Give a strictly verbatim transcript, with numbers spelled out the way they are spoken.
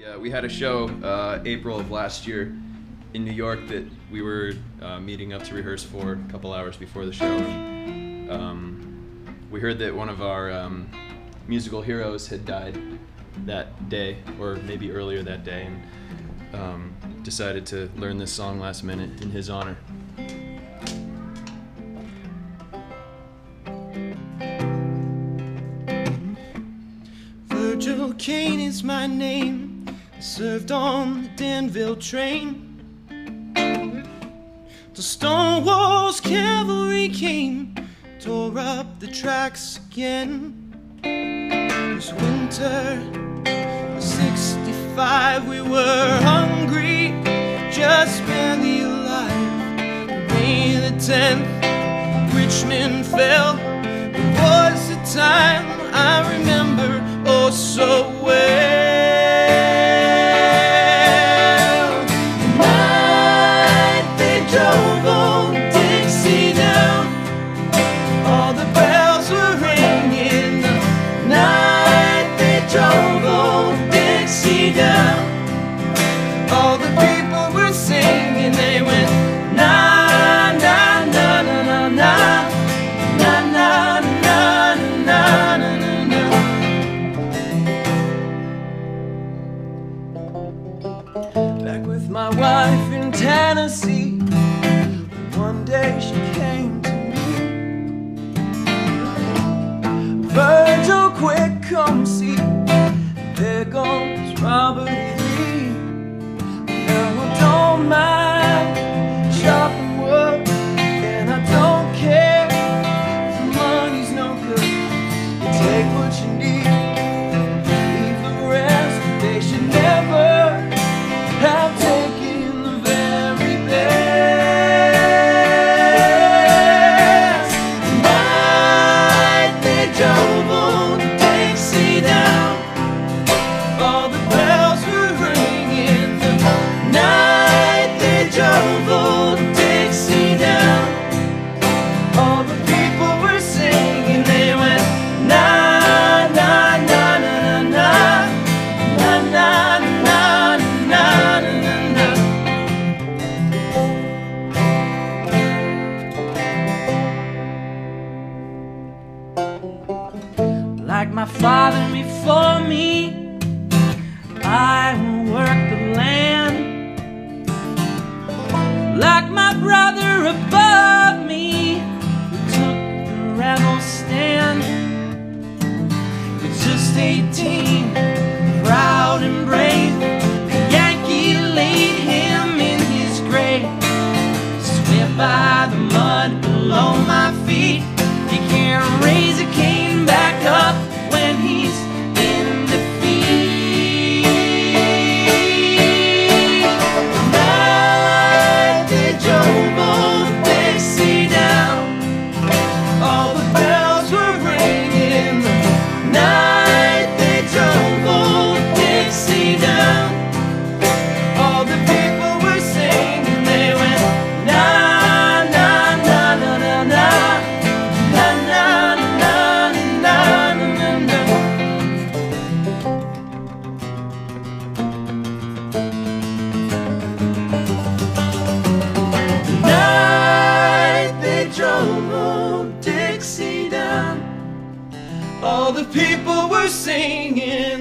Yeah, we had a show uh, April of last year in New York that we were uh, meeting up to rehearse for a couple hours before the show. And, um, we heard that one of our um, musical heroes had died that day, or maybe earlier that day, and um, decided to learn this song last minute in his honor. Virgil Caine is my name. I served on the Danville train. The Stonewall's cavalry came, tore up the tracks again. It was winter of sixty-five. We were hungry, just barely alive. May the tenth, Richmond fell. It was a time I remember oh so well. The night they drove old Dixie down, all the bells were ringing. The night they drove old Dixie down, all the people were singing. They went na na na na na na na na na na na. Back with my wife in Tennessee, one day she came to me. Virgil, quick, come see, there goes Robert Lee. Now I don't mind chopping wood, and I don't care if the money's no good. You take what you need, leave the rest. They should never have taken the very best. The night they drove old Dixie down, all the bells were ringing. The night they drove old Dixie down, all the people were singing. They went na na na na na na na na na na. Like my father before me, I will work the land. Like my brother above me, who took the rebel stand. At just eighteen, proud and brave, the Yankee laid him in his grave. Swept by the mud below my feet. You can't raise a cane back up when he's in defeat. The night they drove old Dixie down, all the bells were ringing. The night they drove old Dixie down, all the people were singing. They went na na na na na na. All the people were singing.